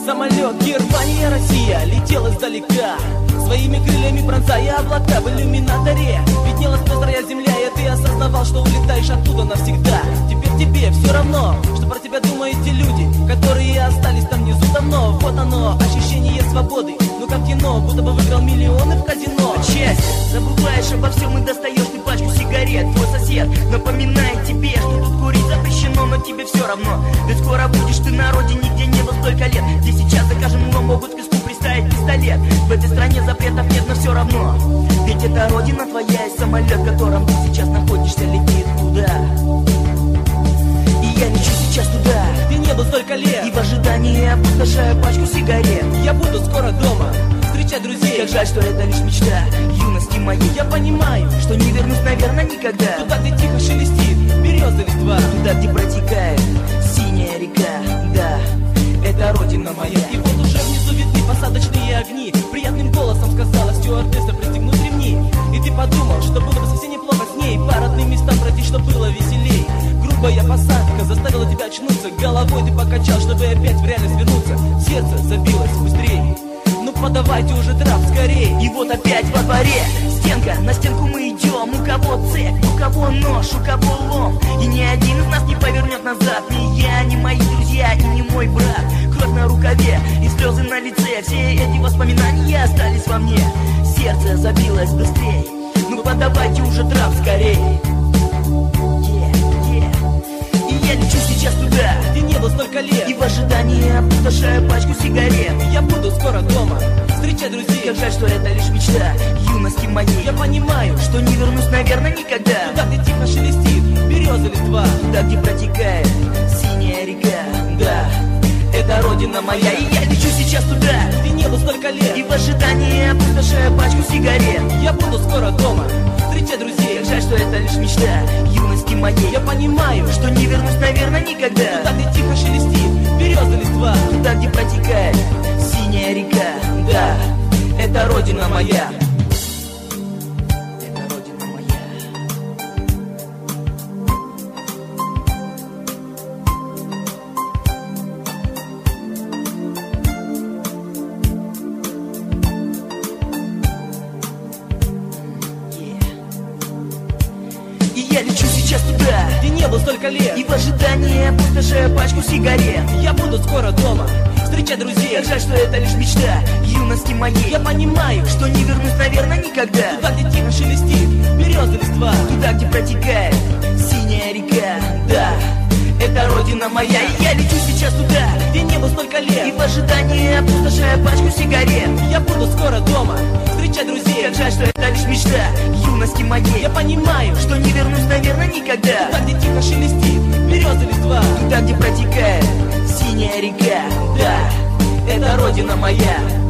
Самолет Германия, Россия летел издалека, своими крыльями пронзая облака в иллюминаторе. Виднелась пестрая земля, и ты осознавал, что улетаешь оттуда навсегда. Теперь тебе все равно, что про тебя думают те люди, которые остались там внизу давно. Вот оно, ощущение свободы, ну как кино, будто бы выиграл миллионы в казино. Счастье, забываешь обо всем и достаешь ты пачку сигарет. Твой сосед напоминает тебе, что тут курить запрещено, но тебе все равно. Ведь скоро будешь ты на родине, где не было столько лет, где сейчас за каждым углом могут к виску приставить пистолет. В этой стране запретов нет, но все равно, ведь это родина твоя, и самолет, в котором ты сейчас находишься, летит туда. И я лечу сейчас туда, где не был столько лет, и в ожидании опустошаю пачку сигарет. Я буду скоро дома встречать друзей. Как жаль, что это лишь мечта юности моей. Я понимаю, что не вернусь, наверное, никогда. Туда, где тихо шелестит береза листва, туда, где протекает синяя река. Да, это родина моя. И вот уже внизу видны посадочные огни. Приятным голосом сказала стюардесса пристегнуть ремни. И ты подумал, что было бы совсем неплохо с ней по родным местам пройти, что было веселей. Грубая посадка заставила тебя очнуться, головой ты покачал, чтобы опять в реальность вернуться. Сердце забилось быстрее. Ну подавайте уже трап скорее. И вот опять во дворе стенка, на стенку мы идем. У кого цепь, у кого нож, у кого лом. И ни один из нас не повернет назад. Ни я, ни мои друзья, и ни мой брат. Кровь на рукаве и слезы на лице. Все эти воспоминания остались во мне. Сердце забилось быстрее. Ну подавайте уже трап скорее. И я лечу сейчас туда, где не было столько лет, и в ожидании опустошаю пачку сигарет. Я буду скоро дома встречать друзей. Как жаль, что это лишь мечта юности моей. Я понимаю, что не вернусь, наверное, никогда. Туда, где тихо шелестит береза листва, туда, где протекает синяя река. Да, это родина моя. И я лечу сейчас туда, где не было столько лет, и в ожидании опустошаю пачку сигарет. Я буду скоро дома встречать друзей. Как жаль, что это лишь мечта юности моей. Я понимаю, что не вернусь, наверное, никогда. Туда, где тихо шелестит береза листва, туда, где протекает синяя река. Да, это родина моя. Это родина моя. И я лечу сейчас туда, где не было столько лет, и в ожидании опустошаю пачку сигарет. Я буду скоро дома встречать друзей. Как жаль, что это лишь мечта юности моей. Я понимаю, что не вернусь, наверное, никогда. Туда, где тихо шелестит береза листва, туда, где протекает синяя река. Да, это родина моя. И я лечу сейчас туда, где не было столько лет, и в ожидании опустошаю пачку сигарет. Я буду скоро дома встречать друзей. Как жаль, что это лишь мечта юности моей. Я понимаю, что не вернусь, наверное, никогда. Туда, где тихо шелестит береза листва, туда, где протекает синяя река. Да, это родина моя.